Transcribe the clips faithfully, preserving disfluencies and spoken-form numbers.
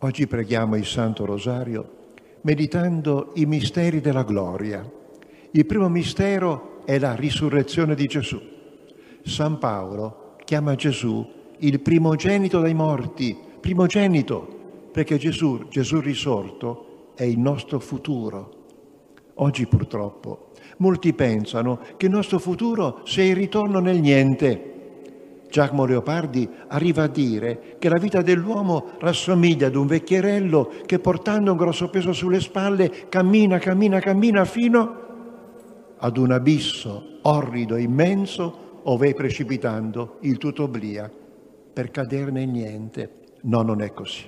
Oggi preghiamo il Santo Rosario meditando i misteri della gloria. Il primo mistero è la risurrezione di Gesù. San Paolo chiama Gesù il primogenito dai morti, primogenito, perché Gesù, Gesù risorto, è il nostro futuro. Oggi purtroppo molti pensano che il nostro futuro sia il ritorno nel niente. Giacomo Leopardi arriva a dire che la vita dell'uomo rassomiglia ad un vecchierello che, portando un grosso peso sulle spalle, cammina, cammina, cammina fino ad un abisso orrido e immenso ove è precipitando il tutto obblia per cadere nel niente. No, non è così.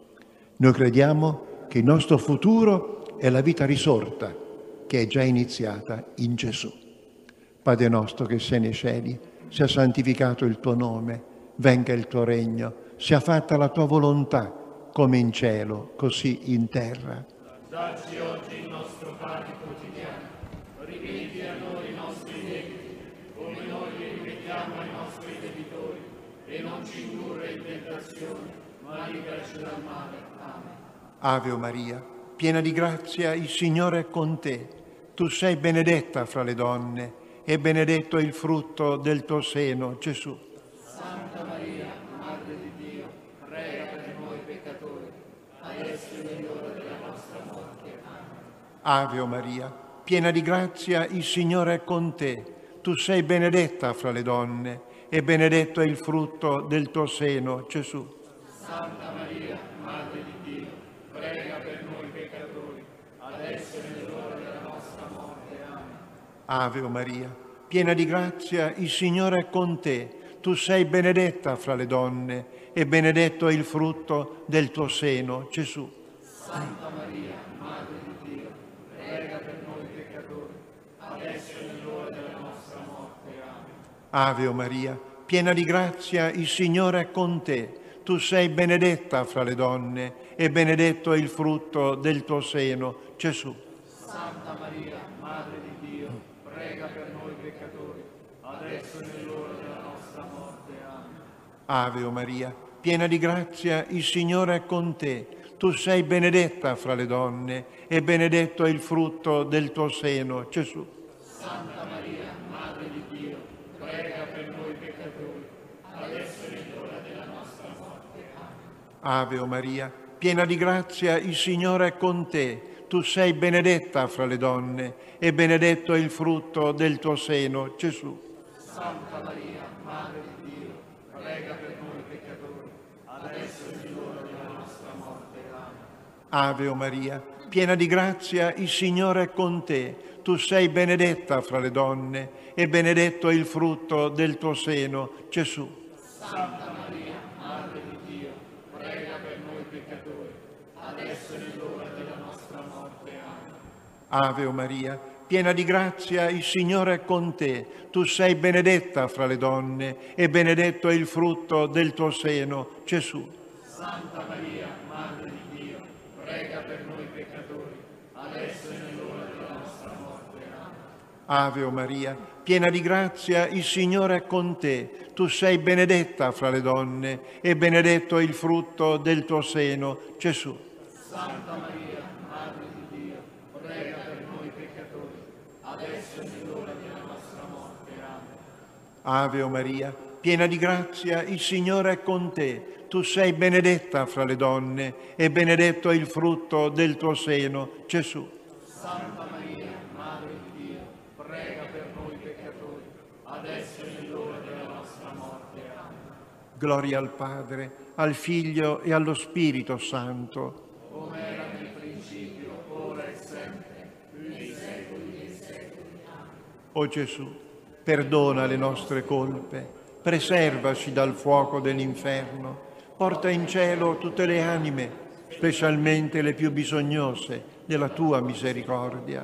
Noi crediamo che il nostro futuro è la vita risorta che è già iniziata in Gesù. Padre nostro che sei nei cieli, sia santificato il tuo nome, venga il tuo regno, sia fatta la tua volontà, come in cielo, così in terra. Dacci oggi il nostro pane quotidiano, rimetti a noi i nostri debiti, come noi li rimettiamo ai nostri debitori, e non ci indurre in tentazione, ma liberaci dal male. Amen. Ave Maria, piena di grazia, il Signore è con te. Tu sei benedetta fra le donne, e benedetto è il frutto del tuo seno, Gesù. Santa Maria, Madre di Dio, prega per noi peccatori, adesso è l'ora della nostra morte. Amen. Ave Maria, piena di grazia, il Signore è con te. Tu sei benedetta fra le donne, e benedetto è il frutto del tuo seno, Gesù. Santa Maria, Madre di Dio, prega per noi peccatori, adesso è l'ora della nostra morte. Amen. Ave Maria, piena di grazia, il Signore è con te. Tu sei benedetta fra le donne, e benedetto è il frutto del tuo seno, Gesù. Santa Maria, Madre di Dio, prega per noi peccatori, adesso è l'ora della nostra morte. Amen. Ave Maria, piena di grazia, il Signore è con te. Tu sei benedetta fra le donne, e benedetto è il frutto del tuo seno, Gesù. Santa Maria, Madre di Dio, prega per noi peccatori, adesso è l'ora della nostra morte. Amen. Ave Maria, piena di grazia, il Signore è con te. Tu sei benedetta fra le donne, e benedetto è il frutto del tuo seno, Gesù. Santa Maria, Madre di Dio, prega per noi peccatori, adesso è l'ora della nostra morte. Amen. Ave Maria, piena di grazia, il Signore è con te. Tu sei benedetta fra le donne, e benedetto è il frutto del tuo seno, Gesù. Santa Maria, Madre di Dio, prega per noi peccatori, adesso è l'ora della nostra morte. Amen. Ave Maria, piena di grazia, il Signore è con te. Tu sei benedetta fra le donne, e benedetto è il frutto del tuo seno, Gesù. Santa Maria, Madre di Dio, prega per noi peccatori, adesso è l'ora della nostra morte. Amen. Ave Maria, piena di grazia, il Signore è con te. Tu sei benedetta fra le donne, e benedetto è il frutto del tuo seno, Gesù. Santa Maria, Madre di Dio, prega per noi peccatori, adesso è l'ora della nostra morte. Amen. Ave Maria, piena di grazia, il Signore è con te. Tu sei benedetta fra le donne, e benedetto è il frutto del tuo seno, Gesù. Santa Maria, Madre di Dio, prega per noi peccatori, adesso è l'ora della nostra morte. Amen. Ave Maria, piena di grazia, il Signore è con te. Tu sei benedetta fra le donne, e benedetto è il frutto del tuo seno, Gesù. Santa Maria, Madre di Dio, prega per noi peccatori, adesso è l'ora della nostra morte. Amen. Gloria al Padre, al Figlio e allo Spirito Santo. Come era nel principio, ora e sempre, nei secoli dei secoli. Amen. O Gesù, perdona le nostre colpe, preservaci dal fuoco dell'inferno, porta in cielo tutte le anime, specialmente le più bisognose della tua misericordia.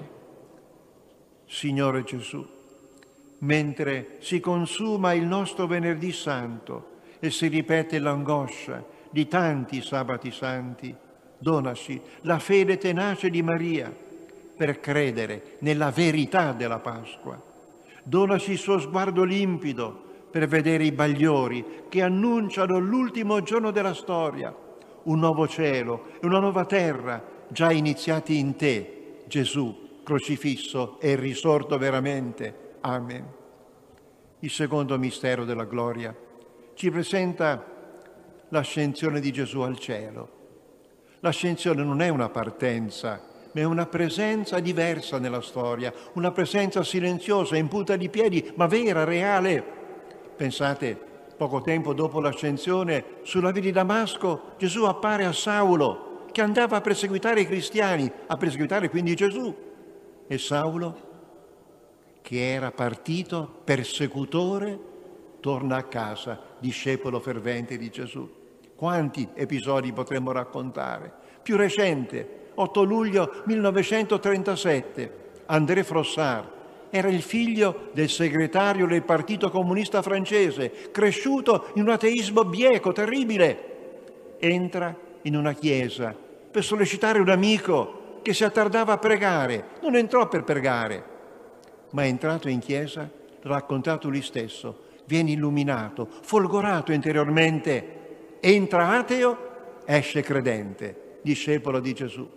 Signore Gesù, mentre si consuma il nostro Venerdì Santo e si ripete l'angoscia di tanti sabati santi, donaci la fede tenace di Maria per credere nella verità della Pasqua. Donaci il suo sguardo limpido per vedere i bagliori che annunciano l'ultimo giorno della storia, un nuovo cielo e una nuova terra già iniziati in te, Gesù, crocifisso e risorto veramente. Amen. Il secondo mistero della gloria ci presenta l'ascensione di Gesù al cielo. L'ascensione non è una partenza, ma è una presenza diversa nella storia, una presenza silenziosa, in punta di piedi, ma vera, reale. Pensate, poco tempo dopo l'ascensione, sulla via di Damasco, Gesù appare a Saulo, che andava a perseguitare i cristiani, a perseguitare quindi Gesù. E Saulo, che era partito persecutore, torna a casa, discepolo fervente di Gesù. Quanti episodi potremmo raccontare? Più recente, otto luglio millenovecentotrentasette, André Frossard era il figlio del segretario del Partito Comunista francese, cresciuto in un ateismo bieco, terribile. Entra in una chiesa per sollecitare un amico che si attardava a pregare. Non entrò per pregare, ma è entrato in chiesa, l'ha raccontato lui stesso, viene illuminato, folgorato interiormente. Entra ateo, esce credente, discepolo di Gesù.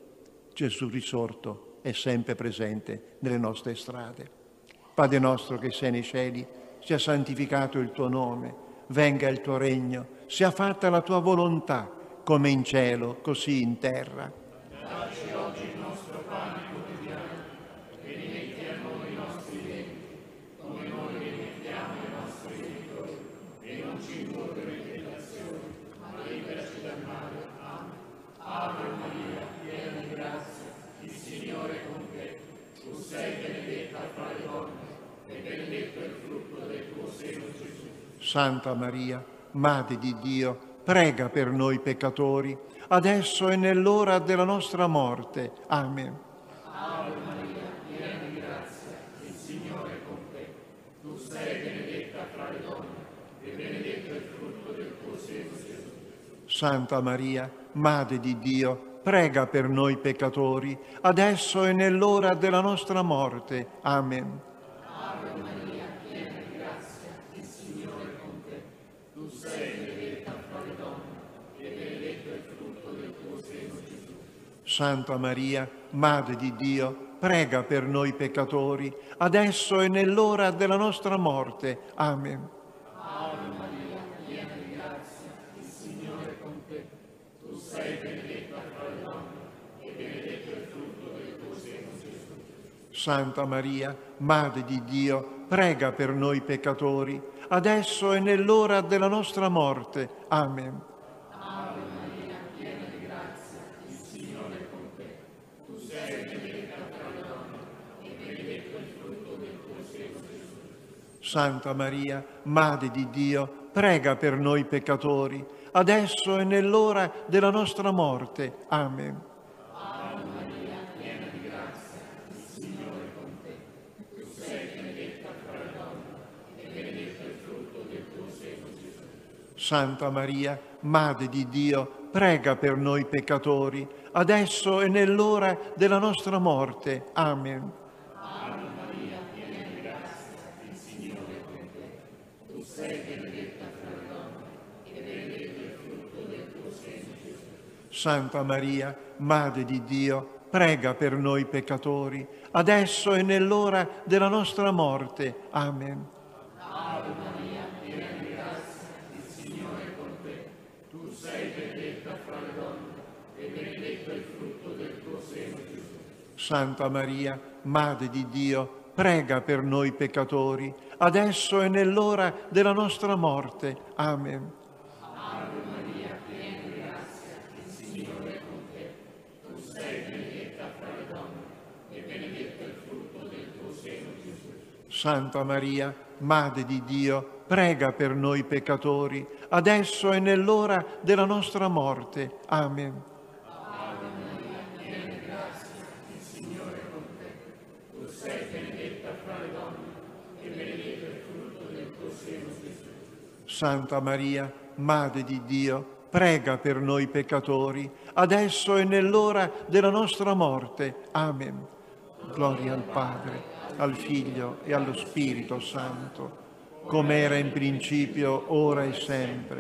Gesù risorto è sempre presente nelle nostre strade. Padre nostro che sei nei cieli, sia santificato il tuo nome, venga il tuo regno, sia fatta la tua volontà, come in cielo, così in terra. Dacci oggi il nostro pane quotidiano e rimetti a noi i nostri debiti, come noi rimettiamo ai nostri debitori, e non ci indurre in tentazione, ma liberaci dal male. Amen. Ave Maria, piena di grazia, il Signore è con te. Tu sei benedetta fra le donne, e benedetto è il frutto del tuo seno, Gesù. Santa Maria, Madre di Dio, prega per noi peccatori, adesso e nell'ora della nostra morte. Amen. Ave Maria, piena di grazia, il Signore è con te. Tu sei benedetta fra le donne, e benedetto è il frutto del tuo seno, Gesù. Santa Maria, Madre di Dio, prega per noi peccatori, adesso e nell'ora della nostra morte. Amen. Ave Maria, piena di grazia, il Signore è con te. Tu sei benedetta fra le donne, e benedetto è il frutto del tuo seno, Gesù. Santa Maria, Madre di Dio, prega per noi peccatori, adesso e nell'ora della nostra morte. Amen. Ave Maria, piena di grazia, il Signore è con te. Tu sei benedetta fra le donne, e benedetto è il frutto del tuo seno, Gesù. Santa Maria, Madre di Dio, prega per noi peccatori, adesso e nell'ora della nostra morte. Amen. Ave Maria, piena di grazia, il Signore è con te. Tu sei benedetta fra le donne, e benedetto è il frutto del tuo seno, Gesù. Santa Maria, Madre di Dio, prega per noi peccatori, adesso e nell'ora della nostra morte. Amen. Ave Maria, piena di grazia, il Signore è con te. Tu sei benedetta fra le donne, e benedetto è il frutto del tuo seno, Gesù. Santa Maria, Madre di Dio, prega per noi peccatori, adesso e nell'ora della nostra morte. Amen. Ave Maria, piena di grazia, il Signore è con te. Tu sei benedetta fra le donne, e benedetto è il frutto del tuo seno, Gesù. Santa Maria, Madre di Dio, prega per noi peccatori, adesso e nell'ora della nostra morte. Amen. Ave Maria, piena di grazia, il Signore è con te. Tu sei benedetta fra le donne, e benedetto è il frutto del tuo seno, Gesù. Santa Maria, Madre di Dio, prega per noi peccatori, adesso e nell'ora della nostra morte. Amen. Ave Maria, piena di grazia, il Signore è con te. Tu sei benedetta fra le donne, e benedetto è il frutto del tuo seno, Gesù. Santa Maria, Madre di Dio, prega per noi peccatori, adesso e nell'ora della nostra morte. Amen. Ave Maria, piena di grazia, il Signore è con te. Tu sei benedetta fra le donne, e benedetto è il frutto del tuo seno, Gesù. Santa Maria, Madre di Dio, prega per noi peccatori, adesso e nell'ora della nostra morte. Amen. Gloria al Padre, al Figlio e allo Spirito Santo, come era in principio, ora e sempre,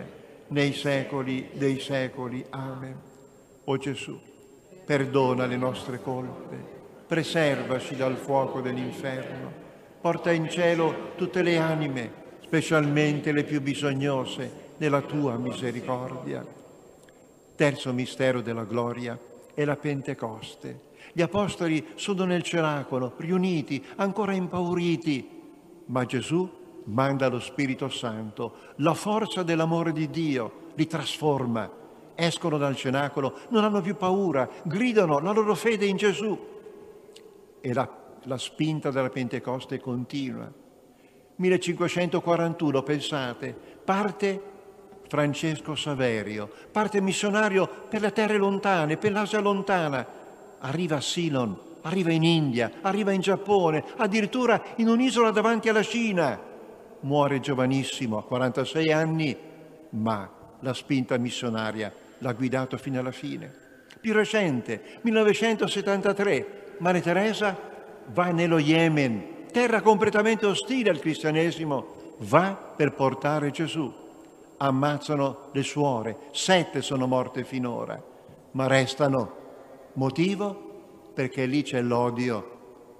nei secoli dei secoli. Amen. O Gesù, perdona le nostre colpe, preservaci dal fuoco dell'inferno, porta in cielo tutte le anime, specialmente le più bisognose della tua misericordia. Terzo mistero della gloria è la Pentecoste. Gli apostoli sono nel cenacolo, riuniti, ancora impauriti, ma Gesù manda lo Spirito Santo, la forza dell'amore di Dio li trasforma. Escono dal cenacolo, non hanno più paura, gridano la loro fede in Gesù. E la, la spinta della Pentecoste continua. millecinquecentoquarantuno, pensate, parte Francesco Saverio, parte missionario per le terre lontane, per l'Asia lontana. Arriva a Ceylon, arriva in India, arriva in Giappone, addirittura in un'isola davanti alla Cina. Muore giovanissimo, a quarantasei anni, ma la spinta missionaria l'ha guidato fino alla fine. Più recente, millenovecentosettantatré, Maria Teresa va nello Yemen, terra completamente ostile al cristianesimo, va per portare Gesù. Ammazzano le suore, sette sono morte finora, ma restano. Motivo? Perché lì c'è l'odio,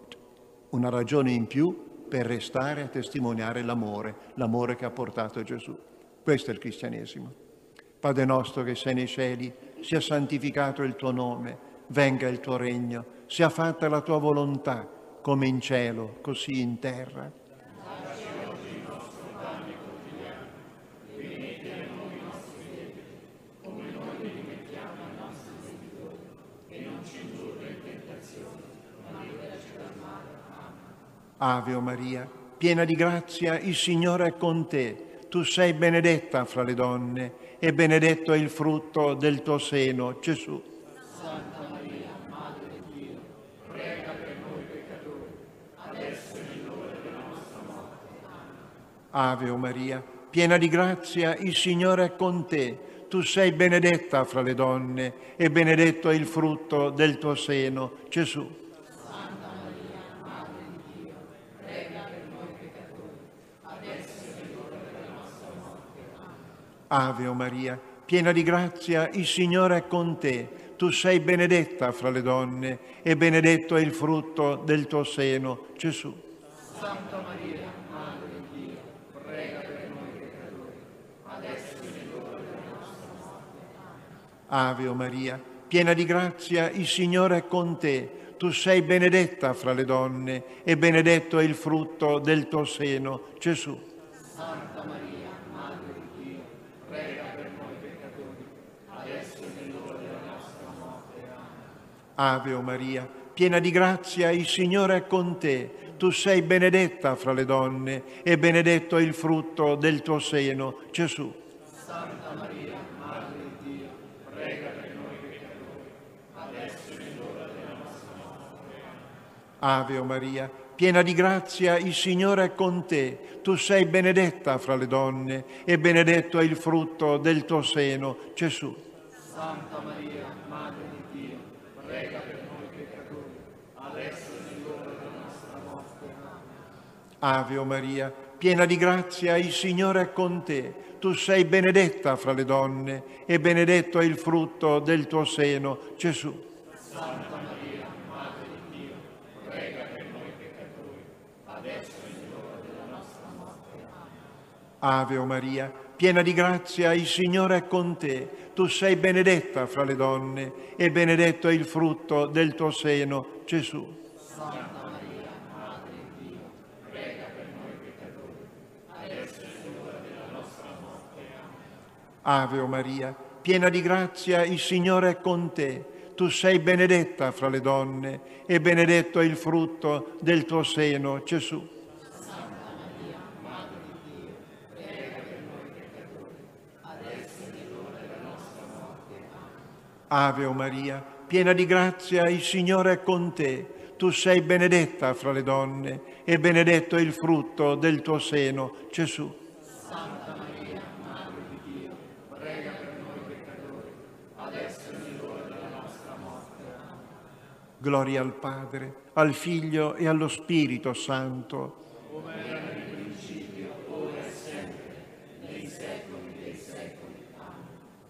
una ragione in più per restare a testimoniare l'amore, l'amore che ha portato Gesù. Questo è il cristianesimo. Padre nostro che sei nei cieli, sia santificato il tuo nome, venga il tuo regno, sia fatta la tua volontà, come in cielo, così in terra. Dacci oggi il nostro pane quotidiano, rimetti a noi i nostri debiti, come noi li rimettiamo ai nostri debitori, e non ci indurre in tentazione, ma liberaci dal male. Amen. Ave Maria, piena di grazia, il Signore è con te. Tu sei benedetta fra le donne e benedetto è il frutto del tuo seno, Gesù. Santa Maria, Madre di Dio, prega per noi peccatori, adesso e nell'ora della nostra morte. Amen. Ave Maria, piena di grazia, il Signore è con te. Tu sei benedetta fra le donne e benedetto è il frutto del tuo seno, Gesù. Santa Maria, Madre di Dio, prega per noi peccatori, adesso e nell'ora della nostra morte. Amen. Ave Maria, piena di grazia, il Signore è con te. Tu sei benedetta fra le donne e benedetto è il frutto del tuo seno, Gesù. Santa Maria, Madre di Dio, prega per noi peccatori, adesso e nell'ora della nostra morte. Amen. Ave Maria, piena di grazia, il Signore è con te. Tu sei benedetta fra le donne e benedetto è il frutto del tuo seno, Gesù. Santa Maria, Madre di Dio, prega per noi peccatori, adesso e nell'ora della nostra morte. Amen. Ave Maria, piena di grazia, il Signore è con te. Tu sei benedetta fra le donne e benedetto è il frutto del tuo seno, Gesù. Santa Maria, Madre di Dio, prega per noi peccatori, adesso e nell'ora della nostra morte. Amen. Ave Maria, piena di grazia, il Signore è con te. Tu sei benedetta fra le donne e benedetto è il frutto del tuo seno, Gesù. Santa Maria, Madre di Dio, prega per noi peccatori, adesso e nell'ora della nostra morte. Amen. Ave Maria, piena di grazia, il Signore è con te. Tu sei benedetta fra le donne e benedetto è il frutto del tuo seno, Gesù. Santa Maria, Madre di Dio, prega per noi peccatori, adesso e nell'ora della nostra morte. Amen. Ave Maria, piena di grazia, il Signore è con te. Tu sei benedetta fra le donne e benedetto è il frutto del tuo seno, Gesù. Santa Maria, Madre di Dio, prega per noi peccatori, adesso e nell'ora della nostra morte. Amen. Ave Maria, piena di grazia, il Signore è con te. Tu sei benedetta fra le donne e benedetto è il frutto del tuo seno, Gesù. Santa Maria, Madre di Dio, prega per noi peccatori, adesso e nell'ora della nostra morte. Amen. Ave Maria, piena di grazia, il Signore è con te. Tu sei benedetta fra le donne e benedetto è il frutto del tuo seno, Gesù. Santa Maria, Madre di Dio, prega per noi peccatori, adesso e nell'ora della nostra morte. Amen. Gloria al Padre, al Figlio e allo Spirito Santo. Come era nel principio, ora e sempre, nei secoli dei secoli. Amen.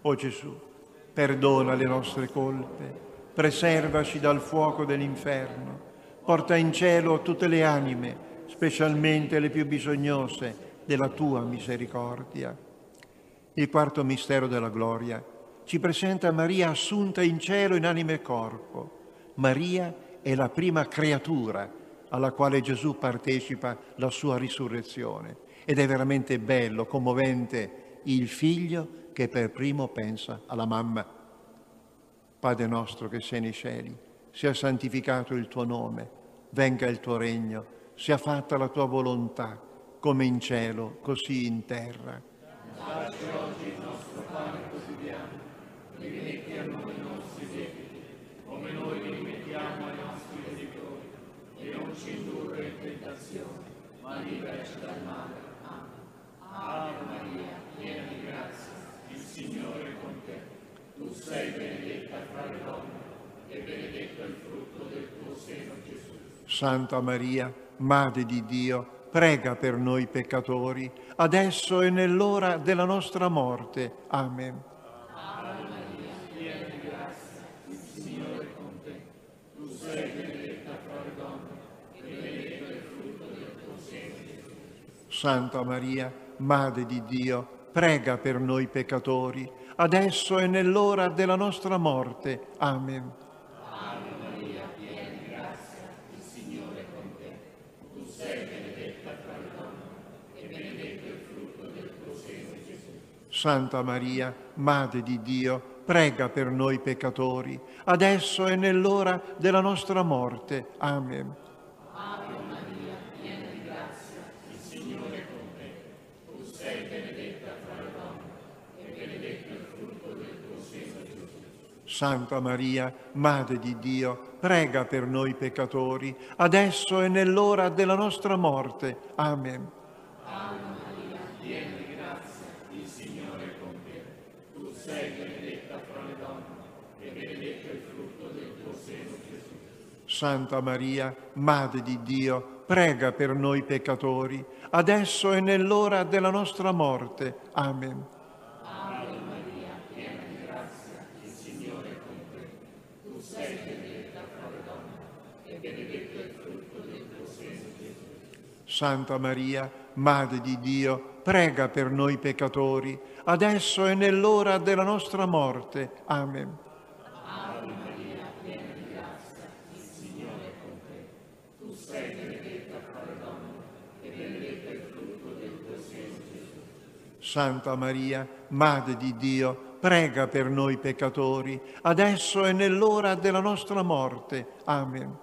O Gesù, perdona le nostre colpe, preservaci dal fuoco dell'inferno, porta in cielo tutte le anime, specialmente le più bisognose della tua misericordia. Il quarto mistero della gloria ci presenta Maria assunta in cielo in anima e corpo. Maria è la prima creatura alla quale Gesù partecipa la sua risurrezione. Ed è veramente bello, commovente, il figlio che per primo pensa alla mamma. Padre nostro che sei nei cieli, sia santificato il tuo nome, venga il tuo regno, sia fatta la tua volontà, come in cielo, così in terra. Dacci oggi il nostro pane quotidiano, rimetti a noi i nostri debiti, come noi li rimettiamo ai nostri debitori, e non ci indurre in tentazione, ma liberaci dal male. Amen. Ave Maria, piena di grazia, il Signore è con te. Tu sei benedetta fra le donne, e benedetto il frutto del tuo seno, Gesù. Santa Maria, Madre di Dio, prega per noi peccatori, adesso e nell'ora della nostra morte. Amen. Ave Maria, piena di grazia, il Signore è con te. Tu sei benedetta fra le donne, e benedetto il frutto del tuo seno, Gesù. Santa Maria, Madre di Dio, prega per noi peccatori, adesso e nell'ora della nostra morte. Amen. Ave Maria, piena di grazia, il Signore è con te. Tu sei benedetta fra le donne, e benedetto il frutto del tuo seno, Gesù. Santa Maria, Madre di Dio, prega per noi peccatori, adesso e nell'ora della nostra morte. Amen. Ave Maria, piena di grazia, il Signore è con te. Tu sei benedetta fra le donne, e benedetto il frutto del tuo seno, Gesù. Santa Maria, Madre di Dio, prega per noi peccatori, adesso e nell'ora della nostra morte. Amen. Ave Maria, piena di grazia, il Signore è con te. Tu sei benedetta fra le donne, e benedetto il frutto del tuo seno, Gesù. Santa Maria, Madre di Dio, prega per noi peccatori, adesso e nell'ora della nostra morte. Amen. Ave Maria, piena di grazia, il Signore è con te. Tu sei benedetta fra le donne, e benedetto il frutto del tuo seno, Gesù. Santa Maria, Madre di Dio, prega per noi peccatori, adesso e nell'ora della nostra morte. Amen. Ave Maria, piena di grazia, il Signore è con te. Tu sei benedetta fra le donne, e benedetto il frutto del tuo seno, Gesù. Santa Maria, Madre di Dio, prega per noi peccatori, adesso e nell'ora della nostra morte. Amen.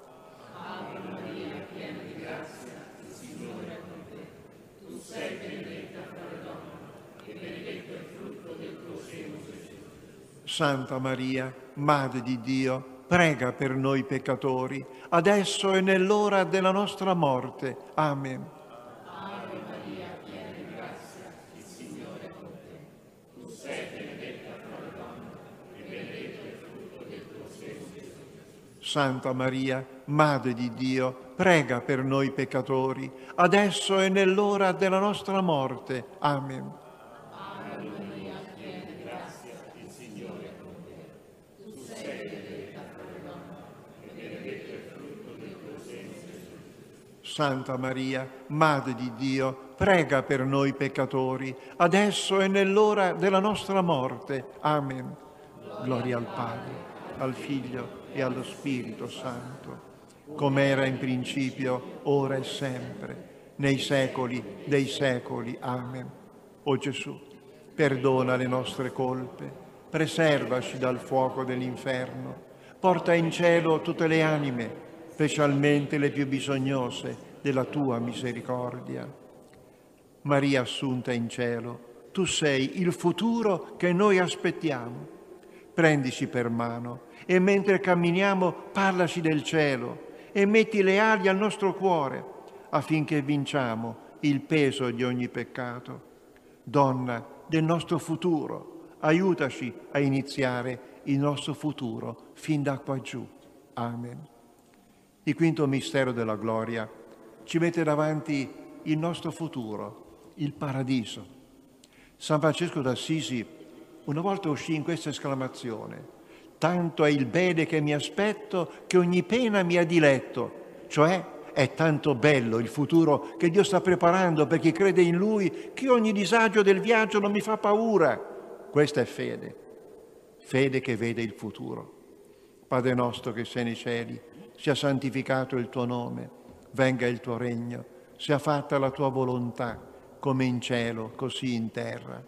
Ave Maria, piena di grazia, il Signore è con te. Tu sei benedetta fra le donne, e benedetto il frutto del tuo seno, Gesù. Santa Maria, Madre di Dio, prega per noi peccatori, adesso e nell'ora della nostra morte. Amen. Ave Maria, piena di grazia, il Signore è con te. Tu sei benedetta fra le donne, e benedetto il frutto del tuo seno, Gesù. Santa Maria, Madre di Dio, prega per noi peccatori, adesso e nell'ora della nostra morte. Amen. Ave Maria, piena di grazia, il Signore è con te. Tu sei benedetta fra le donne, e benedetto il frutto del tuo seno, Gesù. Santa Maria, Madre di Dio, prega per noi peccatori, adesso e nell'ora della nostra morte. Amen. Gloria al Padre, al Figlio e allo Spirito Santo, come era in principio, ora e sempre, nei secoli dei secoli. Amen. O Gesù, perdona le nostre colpe, preservaci dal fuoco dell'inferno, porta in cielo tutte le anime, specialmente le più bisognose della tua misericordia. Maria assunta in cielo, tu sei il futuro che noi aspettiamo. Prendici per mano e mentre camminiamo parlaci del cielo e metti le ali al nostro cuore affinché vinciamo il peso di ogni peccato. Donna del nostro futuro, aiutaci a iniziare il nostro futuro fin da qua giù. Amen. Il quinto mistero della gloria ci mette davanti il nostro futuro, il paradiso. San Francesco d'Assisi Una volta uscì in questa esclamazione: tanto è il bene che mi aspetto che ogni pena mi ha diletto, cioè è tanto bello il futuro che Dio sta preparando per chi crede in Lui che ogni disagio del viaggio non mi fa paura. Questa è fede, fede che vede il futuro. Padre nostro che sei nei cieli, sia santificato il tuo nome, venga il tuo regno, sia fatta la tua volontà, come in cielo, così in terra.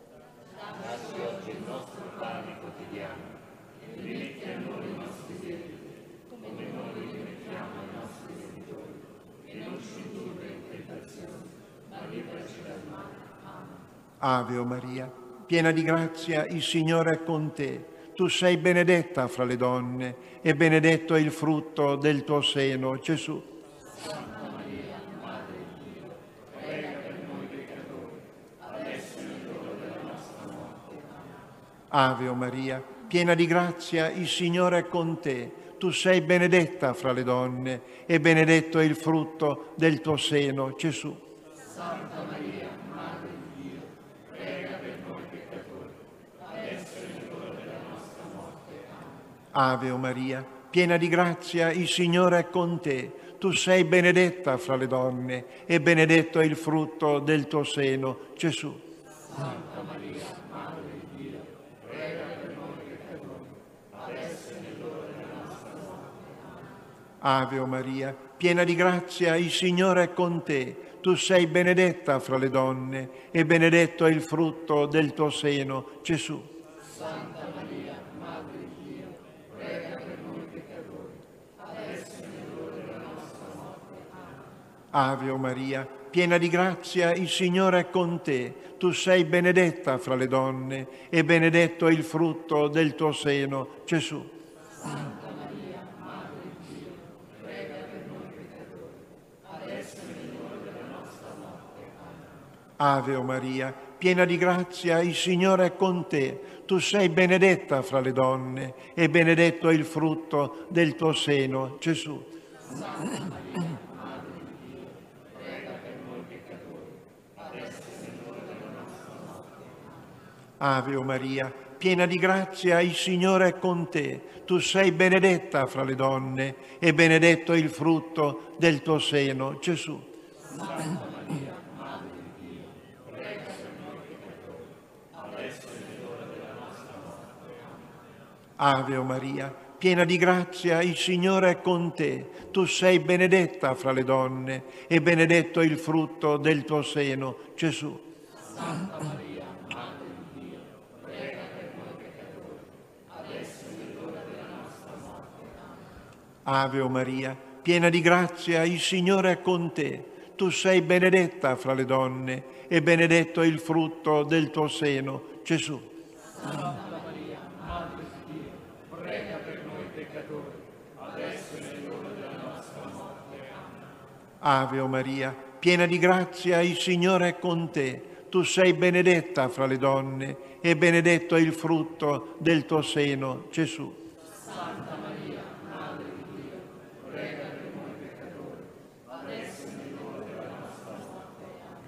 Dacci oggi il nostro pane quotidiano, e rimetti a noi i nostri debiti, come noi li rimettiamo ai nostri debitori, e non ci indurre in tentazione, ma liberaci dal male. Amen. Ave o Maria, piena di grazia, il Signore è con te. Tu sei benedetta fra le donne, e benedetto è il frutto del tuo seno, Gesù. Santa Maria, Madre di Dio, prega per noi peccatori, adesso è l'ora della nostra morte. Amen. Ave o Maria, piena di grazia, il Signore è con te. Tu sei benedetta fra le donne, e benedetto è il frutto del tuo seno, Gesù. Santa Maria, Madre di Dio, prega per noi peccatori, adesso è l'ora della nostra morte. Amen. Ave o Maria, piena di grazia, il Signore è con te. Tu sei benedetta fra le donne, e benedetto è il frutto del tuo seno, Gesù. Santa Maria, Madre di Dio, prega per noi peccatori, adesso è l'ora della nostra morte. Amen. Ave o Maria, piena di grazia, il Signore è con te. Tu sei benedetta fra le donne, e benedetto è il frutto del tuo seno, Gesù. Santa Maria, Madre di Dio, prega per noi peccatori, adesso è l'ora della nostra morte. Amen. Ave o Maria, piena di grazia, il Signore è con te. Tu sei benedetta fra le donne, e benedetto è il frutto del tuo seno, Gesù. Santa Maria, Madre di Dio, prega per noi peccatori, adesso è l'ora della nostra morte. Amen. Ave o Maria, piena di grazia, il Signore è con te. Tu sei benedetta fra le donne, e benedetto è il frutto del tuo seno, Gesù. Santa Maria, Madre di Dio, prega per noi peccatori, adesso è l'ora della nostra morte. Amen. Ave o Maria, piena di grazia, il Signore è con te. Tu sei benedetta fra le donne, e benedetto è il frutto del tuo seno, Gesù. Santa Maria, Madre di Dio, prega per noi peccatori, adesso è l'ora della nostra morte. Amen. Ave o Maria, piena di grazia, il Signore è con te. Tu sei benedetta fra le donne, e benedetto è il frutto del tuo seno, Gesù. Santa Maria, Madre di Dio, prega per noi peccatori, adesso è l'ora della nostra morte. Amen. Ave o Maria, piena di grazia, il Signore è con te. Tu sei benedetta fra le donne, e benedetto è il frutto del tuo seno, Gesù. Santa Maria, Madre di Dio, prega per noi peccatori, adesso è l'ora della nostra morte. Amen. Ave o Maria, piena di grazia, il Signore è con te. Tu sei benedetta fra le donne, e benedetto è il frutto del tuo seno, Gesù. Santa Maria, Madre di Dio, prega per noi peccatori, adesso è l'ora della nostra morte.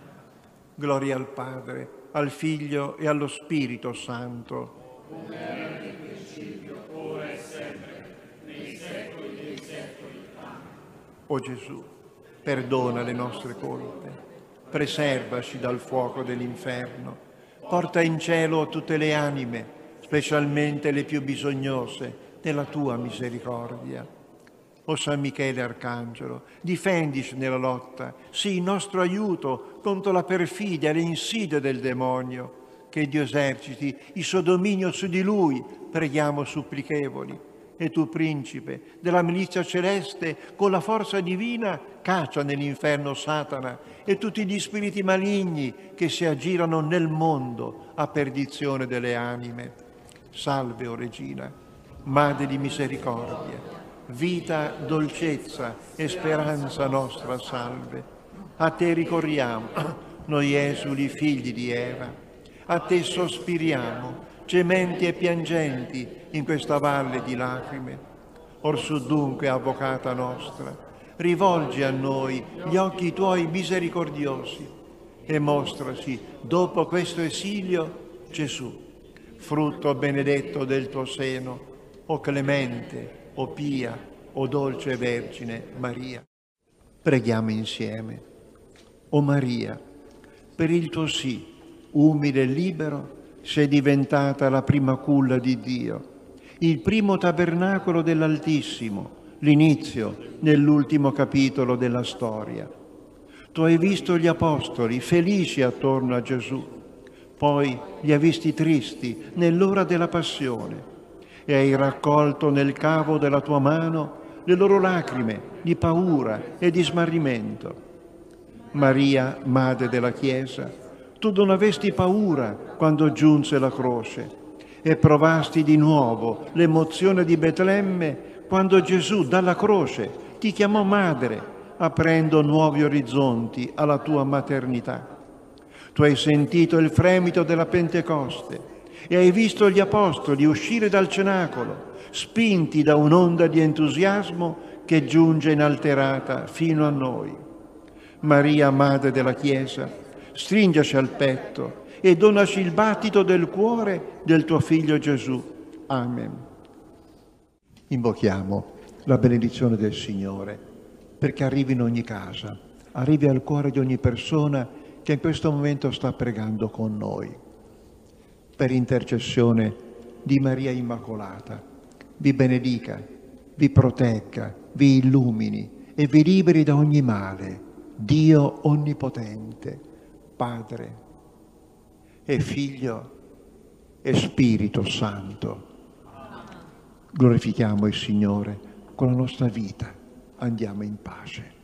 Amen. Gloria al Padre, al Figlio e allo Spirito Santo. Come era nel principio, ora e sempre, nei secoli dei secoli. Amen. O Gesù, perdona le nostre colpe, preservaci dal fuoco dell'inferno, porta in cielo tutte le anime, specialmente le più bisognose della tua misericordia. O San Michele Arcangelo, difendici nella lotta, sii nostro aiuto contro la perfidia e le insidie del demonio. Che Dio eserciti il suo dominio su di lui, preghiamo supplichevoli. E tu, principe della milizia celeste, con la forza divina, caccia nell'inferno Satana e tutti gli spiriti maligni che si aggirano nel mondo a perdizione delle anime. Salve, o Regina, Madre di misericordia, vita, dolcezza e speranza nostra, salve. A te ricorriamo, noi esuli figli di Eva, a te sospiriamo, gementi e piangenti in questa valle di lacrime. Orsù dunque, avvocata nostra, rivolgi a noi gli occhi tuoi misericordiosi e mostraci, dopo questo esilio, Gesù, frutto benedetto del tuo seno, o clemente, o pia, o dolce Vergine Maria. Preghiamo insieme. O Maria, per il tuo sì, umile e libero, sei diventata la prima culla di Dio, il primo tabernacolo dell'Altissimo, l'inizio nell'ultimo capitolo della storia. Tu hai visto gli apostoli felici attorno a Gesù, poi li hai visti tristi nell'ora della passione e hai raccolto nel cavo della tua mano le loro lacrime di paura e di smarrimento. Maria, Madre della Chiesa, tu non avesti paura quando giunse la croce e provasti di nuovo l'emozione di Betlemme quando Gesù dalla croce ti chiamò madre, aprendo nuovi orizzonti alla tua maternità. Tu hai sentito il fremito della Pentecoste e hai visto gli apostoli uscire dal cenacolo, spinti da un'onda di entusiasmo che giunge inalterata fino a noi. Maria, Madre della Chiesa, stringiaci al petto e donaci il battito del cuore del tuo Figlio Gesù. Amen. Invochiamo la benedizione del Signore perché arrivi in ogni casa, arrivi al cuore di ogni persona che in questo momento sta pregando con noi. Per intercessione di Maria Immacolata, vi benedica, vi protegga, vi illumini e vi liberi da ogni male, Dio Onnipotente, Padre e Figlio e Spirito Santo. Glorifichiamo il Signore con la nostra vita. Andiamo in pace.